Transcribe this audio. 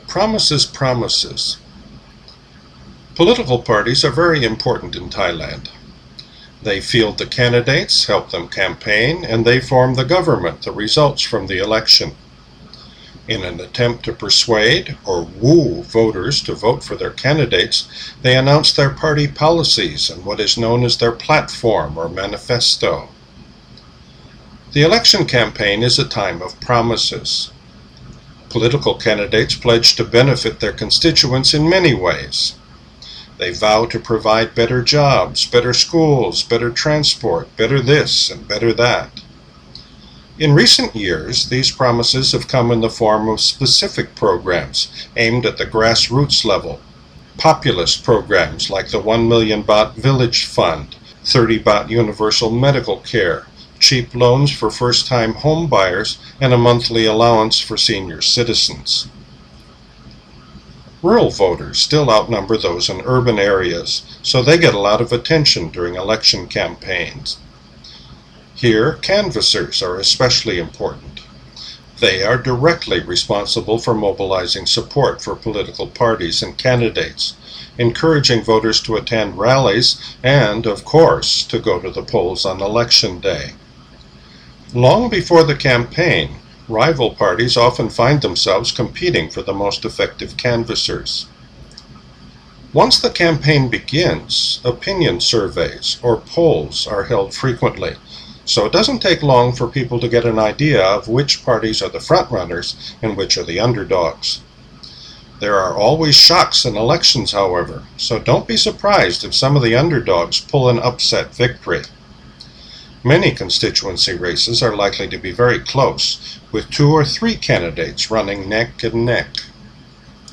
Promises, promises. Political parties are very important in Thailand. They field the candidates, help them campaign, and they form the government that results from the election. In an attempt to persuade or woo voters to vote for their candidates, they announce their party policies and what is known as their platform or manifesto. The election campaign is a time of promises. Political candidates pledge to benefit their constituents in many ways. They vow to provide better jobs, better schools, better transport, better this and better that. In recent years, these promises have come in the form of specific programs aimed at the grassroots level. Populist programs like the 1 million baht Village Fund, 30 baht universal medical care, cheap loans for first-time home buyers, and a monthly allowance for senior citizens. Rural voters still outnumber those in urban areas, so they get a lot of attention during election campaigns. Here, canvassers are especially important. They are directly responsible for mobilizing support for political parties and candidates, encouraging voters to attend rallies and, of course, to go to the polls on election day. Long before the campaign, rival parties often find themselves competing for the most effective canvassers. Once the campaign begins, opinion surveys or polls are held frequently, so it doesn't take long for people to get an idea of which parties are the frontrunners and which are the underdogs. There are always shocks in elections, however, so don't be surprised if some of the underdogs pull an upset victory. Many constituency races are likely to be very close, with 2 or 3 candidates running neck and neck.